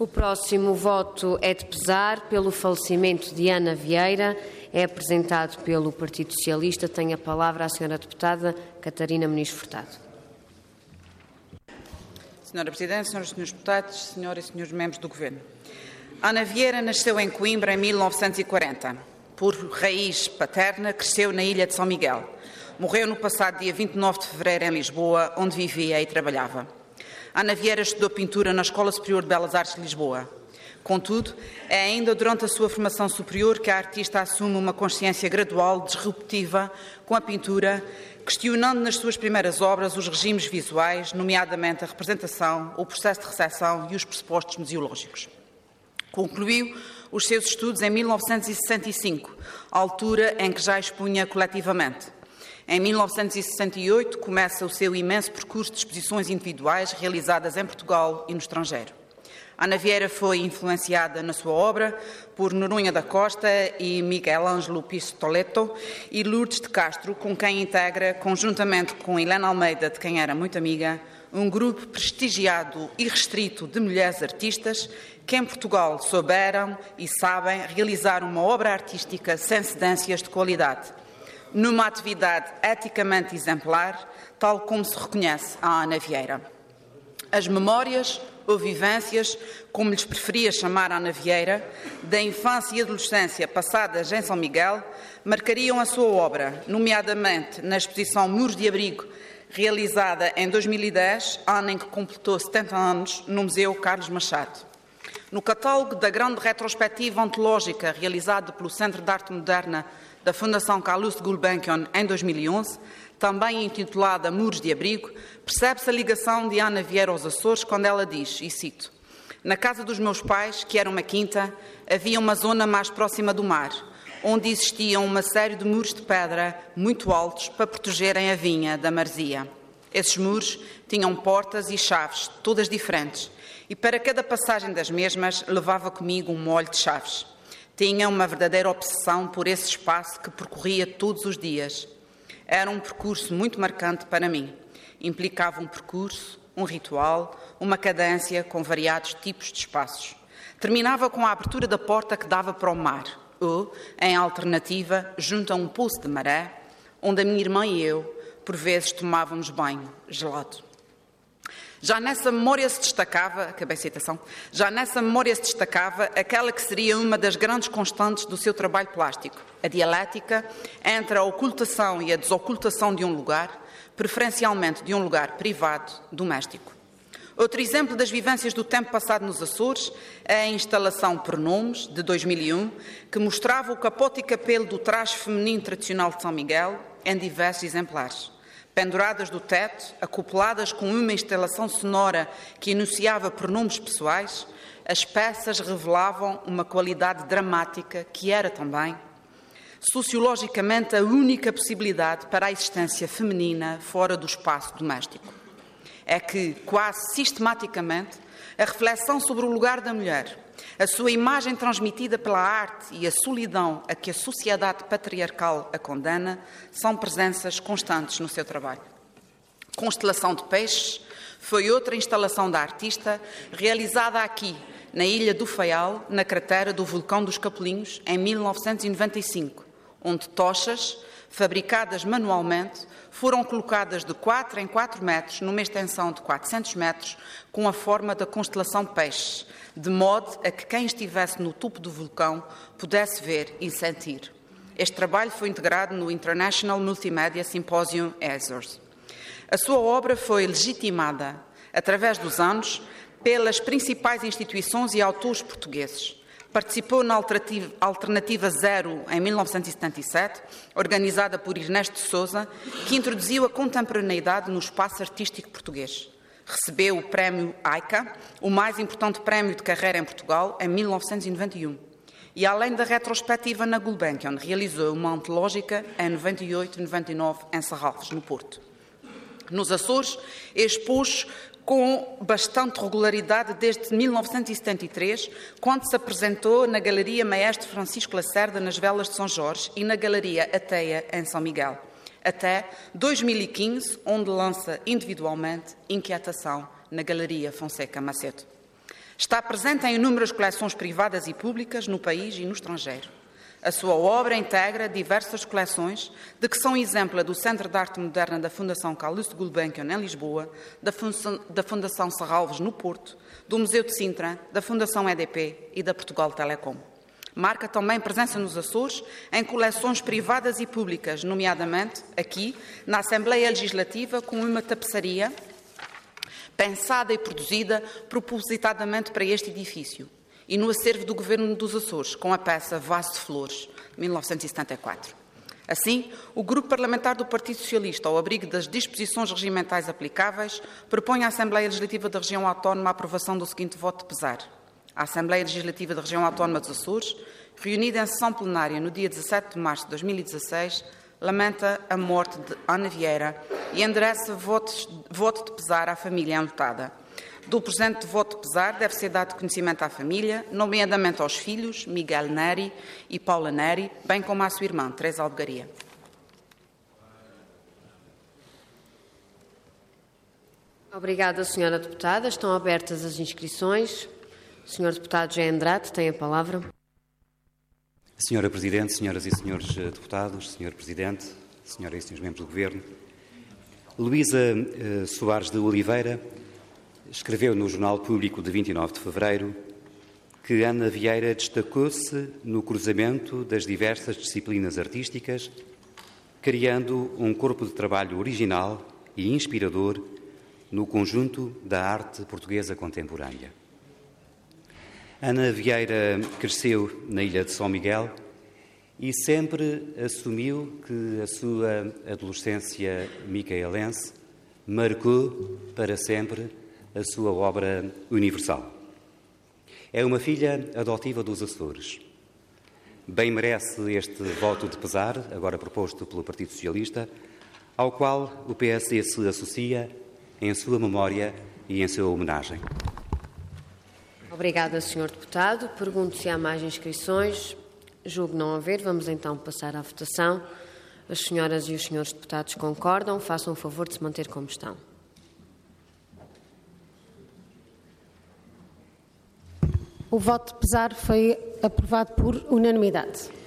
O próximo voto é de pesar pelo falecimento de Ana Vieira. É apresentado pelo Partido Socialista. Tem a palavra a senhora deputada Catarina Muniz Furtado. Senhora Presidente, senhoras e senhores deputados, senhoras e senhores membros do Governo. Ana Vieira nasceu em Coimbra em 1940. Por raiz paterna, cresceu na ilha de São Miguel. Morreu no passado dia 29 de fevereiro em Lisboa, onde vivia e trabalhava. Ana Vieira estudou pintura na Escola Superior de Belas Artes de Lisboa. Contudo, é ainda durante a sua formação superior que a artista assume uma consciência gradual, disruptiva, com a pintura, questionando nas suas primeiras obras os regimes visuais, nomeadamente a representação, o processo de recepção e os pressupostos museológicos. Concluiu os seus estudos em 1965, altura em que já expunha coletivamente. Em 1968, começa o seu imenso percurso de exposições individuais realizadas em Portugal e no estrangeiro. Ana Vieira foi influenciada na sua obra por Noronha da Costa e Miguel Ângelo Pistoletto e Lourdes de Castro, com quem integra, conjuntamente com Helena Almeida, de quem era muito amiga, um grupo prestigiado e restrito de mulheres artistas que em Portugal souberam e sabem realizar uma obra artística sem cedências de qualidade, numa atividade eticamente exemplar, tal como se reconhece a Ana Vieira. As memórias ou vivências, como lhes preferia chamar a Ana Vieira, da infância e adolescência passadas em São Miguel, marcariam a sua obra, nomeadamente na exposição Muros de Abrigo, realizada em 2010, ano em que completou 70 anos, no Museu Carlos Machado. No catálogo da grande retrospectiva ontológica realizada pelo Centro de Arte Moderna da Fundação Calouste Gulbenkian em 2011, também intitulada Muros de Abrigo, percebe-se a ligação de Ana Vieira aos Açores quando ela diz, e cito: "Na casa dos meus pais, que era uma quinta, havia uma zona mais próxima do mar, onde existiam uma série de muros de pedra muito altos para protegerem a vinha da maresia. Esses muros tinham portas e chaves, todas diferentes, e para cada passagem das mesmas levava comigo um molho de chaves. Tinha uma verdadeira obsessão por esse espaço que percorria todos os dias. Era um percurso muito marcante para mim. Implicava um percurso, um ritual, uma cadência com variados tipos de espaços. Terminava com a abertura da porta que dava para o mar, ou, em alternativa, junto a um poço de maré, onde a minha irmã e eu, por vezes, tomávamos banho gelado. Já nessa memória se destacava, acabei a citação, já nessa memória se destacava aquela que seria uma das grandes constantes do seu trabalho plástico, a dialética entre a ocultação e a desocultação de um lugar, preferencialmente de um lugar privado, doméstico. Outro exemplo das vivências do tempo passado nos Açores é a instalação Pronomes, de 2001, que mostrava o capote e capelo do traje feminino tradicional de São Miguel em diversos exemplares. Penduradas do teto, acopladas com uma instalação sonora que enunciava pronomes pessoais, as peças revelavam uma qualidade dramática que era também, sociologicamente, a única possibilidade para a existência feminina fora do espaço doméstico. É que, quase sistematicamente, a reflexão sobre o lugar da mulher, a sua imagem transmitida pela arte e a solidão a que a sociedade patriarcal a condena são presenças constantes no seu trabalho. Constelação de Peixes foi outra instalação da artista realizada aqui, na Ilha do Faial, na cratera do vulcão dos Capelinhos, em 1995, onde tochas, fabricadas manualmente, foram colocadas de 4 em 4 metros, numa extensão de 400 metros, com a forma da constelação Peixes, de modo a que quem estivesse no topo do vulcão pudesse ver e sentir. Este trabalho foi integrado no International Multimedia Symposium Azores. A sua obra foi legitimada, através dos anos, pelas principais instituições e autores portugueses. Participou na Alternativa Zero em 1977, organizada por Ernesto de Sousa, que introduziu a contemporaneidade no espaço artístico português. Recebeu o prémio AICA, o mais importante prémio de carreira em Portugal, em 1991. E, além da retrospectiva na Gulbenkian, realizou uma antológica em 98 e 99 em Serralves, no Porto. Nos Açores, expôs com bastante regularidade desde 1973, quando se apresentou na Galeria Maestro Francisco Lacerda, nas Velas de São Jorge, e na Galeria Ateia, em São Miguel, até 2015, onde lança individualmente Inquietação, na Galeria Fonseca Macedo. Está presente em inúmeras coleções privadas e públicas no país e no estrangeiro. A sua obra integra diversas coleções, de que são exemplo a do Centro de Arte Moderna da Fundação Carlos de Gulbenkian, em Lisboa, da Fundação Serralves, no Porto, do Museu de Sintra, da Fundação EDP e da Portugal Telecom. Marca também presença nos Açores em coleções privadas e públicas, nomeadamente aqui, na Assembleia Legislativa, com uma tapeçaria pensada e produzida propositadamente para este edifício, e no acervo do Governo dos Açores, com a peça Vaso de Flores, de 1974. Assim, o Grupo Parlamentar do Partido Socialista, ao abrigo das disposições regimentais aplicáveis, propõe à Assembleia Legislativa da Região Autónoma a aprovação do seguinte voto de pesar. A Assembleia Legislativa da Região Autónoma dos Açores, reunida em sessão plenária no dia 17 de março de 2016, lamenta a morte de Ana Vieira e endereça voto de pesar à família enlutada. Do presente voto de pesar deve ser dado conhecimento à família, nomeadamente aos filhos, Miguel Neri e Paula Neri, bem como à sua irmã, Teresa Albegaria. Obrigada, Sra. Deputada. Estão abertas as inscrições. Sr. Deputado José Andrade tem a palavra. Senhora Presidente, senhoras e senhores deputados, Sr. Presidente, senhoras e senhores membros do Governo, Luísa Soares de Oliveira escreveu no Jornal Público de 29 de fevereiro que Ana Vieira destacou-se no cruzamento das diversas disciplinas artísticas, criando um corpo de trabalho original e inspirador no conjunto da arte portuguesa contemporânea. Ana Vieira cresceu na ilha de São Miguel e sempre assumiu que a sua adolescência micaelense marcou para sempre a sua obra universal. É uma filha adotiva dos Açores. Bem merece este voto de pesar, agora proposto pelo Partido Socialista, ao qual o PSD se associa em sua memória e em sua homenagem. Obrigada, Sr. Deputado. Pergunto se há mais inscrições. Julgo não haver. Vamos então passar à votação. As senhoras e os senhores deputados concordam. Façam o favor de se manter como estão. O voto de pesar foi aprovado por unanimidade.